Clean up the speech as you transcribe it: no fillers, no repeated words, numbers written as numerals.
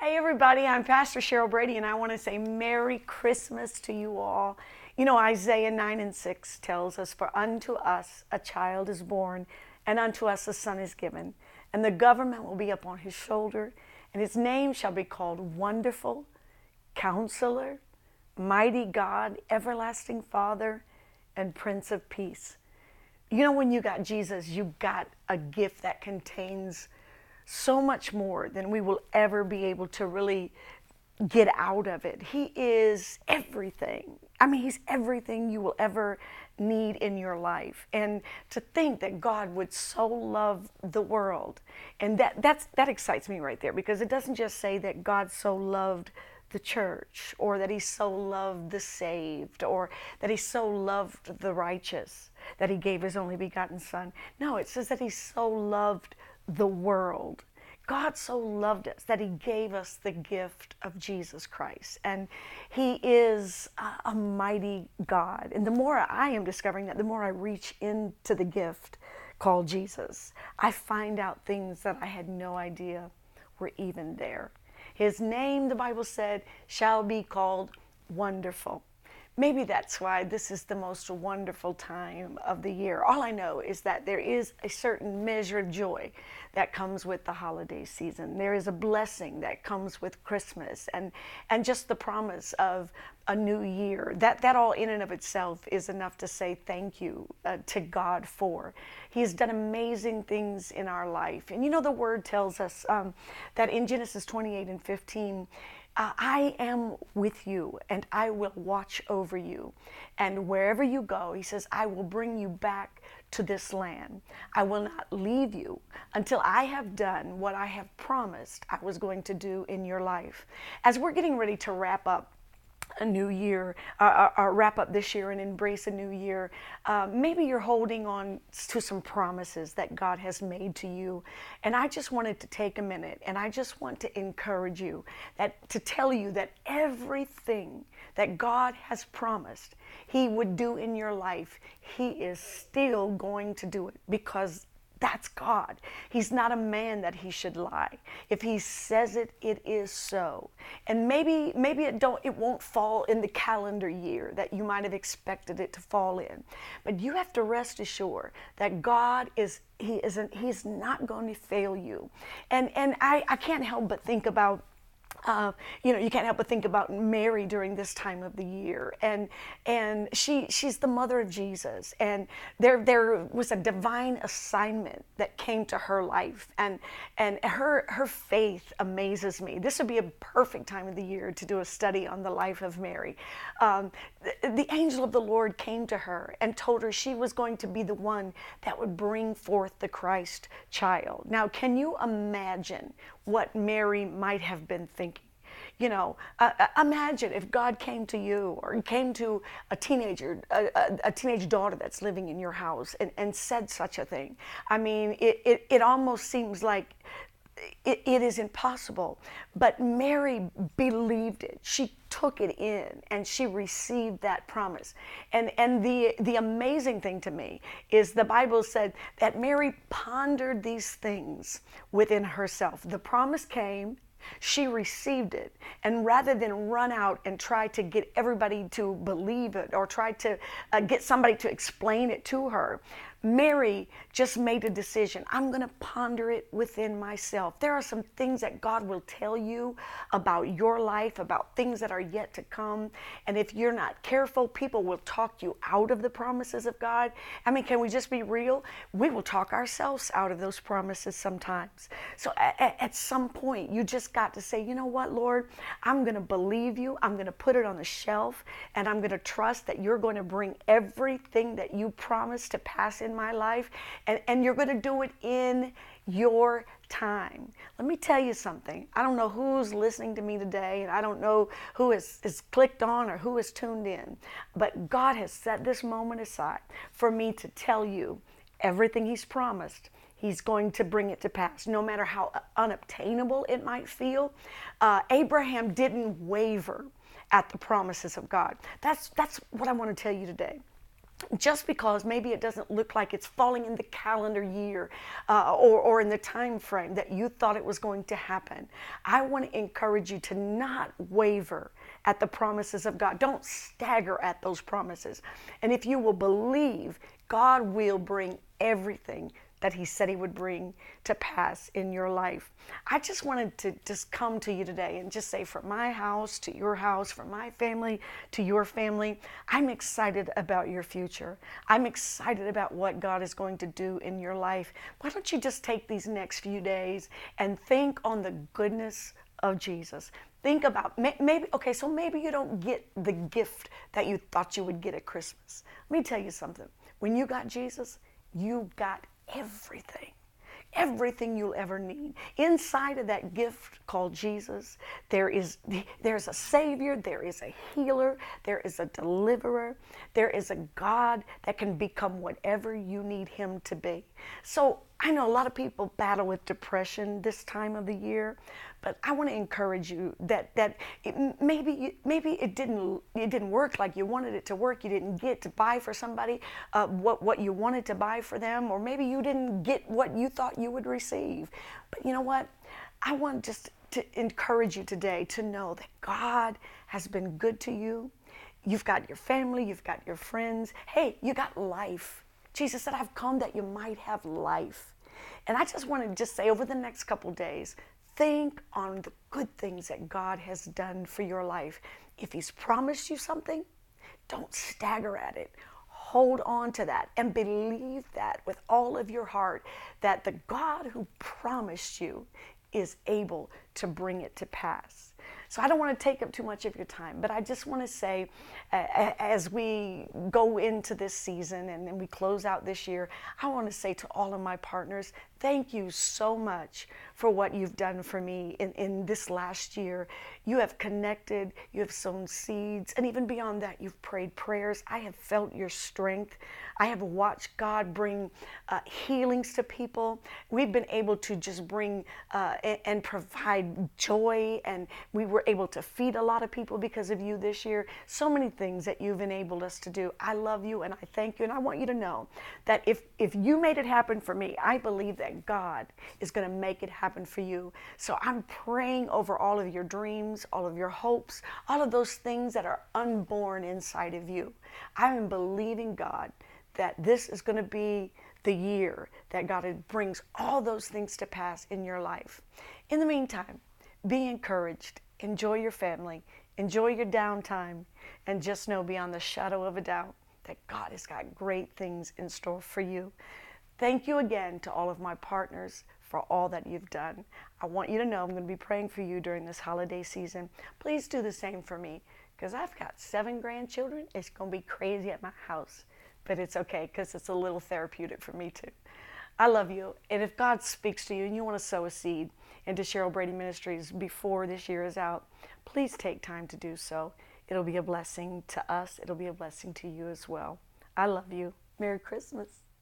Hey everybody, I'm Pastor Cheryl Brady and I want to say Merry Christmas to you all. You know, Isaiah 9:6 tells us, "For unto us a child is born, and unto us a son is given, and the government will be upon his shoulder, and his name shall be called Wonderful, Counselor, Mighty God, Everlasting Father, and Prince of Peace." You know, when you got Jesus, you got a gift that contains so much more than we will ever be able to really get out of it. He is everything. I mean, he's everything you will ever need in your life. And to think that God would so love the world, and that excites me right there, because it doesn't just say that God so loved the church, or that he so loved the saved, or that he so loved the righteous that he gave his only begotten son. No, it says that he so loved the world. God so loved us that he gave us the gift of Jesus Christ. And he is a mighty God. And the more I am discovering that, the more I reach into the gift called Jesus, I find out things that I had no idea were even there. His name, the Bible said, shall be called Wonderful. Maybe that's why this is the most wonderful time of the year. All I know is that there is a certain measure of joy that comes with the holiday season. There is a blessing that comes with Christmas, and just the promise of a new year. That all in and of itself is enough to say thank you to God for. He has done amazing things in our life. And you know, the word tells us that in Genesis 28:15, I am with you and I will watch over you. And wherever you go, he says, I will bring you back to this land. I will not leave you until I have done what I have promised I was going to do in your life. As we're getting ready to wrap up a new year, wrap up this year and embrace a new year, maybe you're holding on to some promises that God has made to you. And I just wanted to take a minute and I just want to encourage you, that to tell you that everything that God has promised he would do in your life, he is still going to do it, because that's God. He's not a man that he should lie. If he says it, it is so. And maybe it won't fall in the calendar year that you might have expected it to fall in. But you have to rest assured that God he's not going to fail you. And I can't help but think about you can't help but think about Mary during this time of the year, and she's the mother of Jesus, and there was a divine assignment that came to her life, and her faith amazes me. This would be a perfect time of the year to do a study on the life of Mary. The angel of the Lord came to her and told her she was going to be the one that would bring forth the Christ child. Now, can you imagine what Mary might have been thinking? You know, imagine if God came to you, or came to a teenager, a teenage daughter that's living in your house, and said such a thing. I mean, it almost seems like it is impossible. But Mary believed it. She took it in and she received that promise. And the amazing thing to me is the Bible said that Mary pondered these things within herself. The promise came, she received it, and rather than run out and try to get everybody to believe it, or try to get somebody to explain it to her, Mary just made a decision. I'm going to ponder it within myself. There are some things that God will tell you about your life, about things that are yet to come. And if you're not careful, people will talk you out of the promises of God. I mean, can we just be real? We will talk ourselves out of those promises sometimes. So at some point, you just got to say, you know what, Lord, I'm going to believe you. I'm going to put it on the shelf, and I'm going to trust that you're going to bring everything that you promised to pass in my life, and you're going to do it in your time. Let me tell you something. I don't know who's listening to me today, and I don't know who is clicked on or who is tuned in, but God has set this moment aside for me to tell you everything he's promised. He's going to bring it to pass, no matter how unobtainable it might feel. Abraham didn't waver at the promises of God. That's what I want to tell you today. just because maybe it doesn't look like it's falling in the calendar year or in the time frame that you thought it was going to happen. I want to encourage you to not waver at the promises of God. Don't stagger at those promises. And if you will believe, God will bring everything that he said he would bring to pass in your life. I just wanted to just come to you today and just say, from my house to your house, from my family to your family, I'm excited about your future. I'm excited about what God is going to do in your life. Why don't you just take these next few days and think on the goodness of Jesus. Think about maybe, okay, so maybe you don't get the gift that you thought you would get at Christmas. Let me tell you something. When you got Jesus, you got everything. Everything you'll ever need. Inside of that gift called Jesus, there's a Savior, there is a healer, there is a deliverer, there is a God that can become whatever you need him to be. So I know a lot of people battle with depression this time of the year, but I want to encourage you that maybe it didn't work like you wanted it to work. You didn't get to buy for somebody what you wanted to buy for them, or maybe you didn't get what you thought you would receive. But you know what? I want just to encourage you today to know that God has been good to you. You've got your family, you've got your friends. Hey, you got life. Jesus said, I've come that you might have life. And I just want to just say, over the next couple days, think on the good things that God has done for your life. If he's promised you something, don't stagger at it. Hold on to that and believe that with all of your heart, that the God who promised you is able to bring it to pass. So I don't want to take up too much of your time, but I just want to say, as we go into this season and then we close out this year, I want to say to all of my partners, thank you so much for what you've done for me in this last year. You have connected, you have sown seeds, and even beyond that, you've prayed prayers. I have felt your strength. I have watched God bring healings to people. We've been able to just bring and provide joy, and we were able to feed a lot of people because of you this year. So many things that you've enabled us to do. I love you and I thank you, and I want you to know that if you made it happen for me, I believe that God is going to make it happen for you. So I'm praying over all of your dreams, all of your hopes, all of those things that are unborn inside of you. I am believing God that this is going to be the year that God brings all those things to pass in your life. In the meantime, be encouraged, enjoy your family, enjoy your downtime, and just know beyond the shadow of a doubt that God has got great things in store for you. Thank you again to all of my partners for all that you've done. I want you to know I'm going to be praying for you during this holiday season. Please do the same for me, because I've got 7 grandchildren. It's going to be crazy at my house, but it's okay because it's a little therapeutic for me too. I love you, and if God speaks to you and you want to sow a seed into Cheryl Brady Ministries before this year is out, please take time to do so. It'll be a blessing to us. It'll be a blessing to you as well. I love you. Merry Christmas.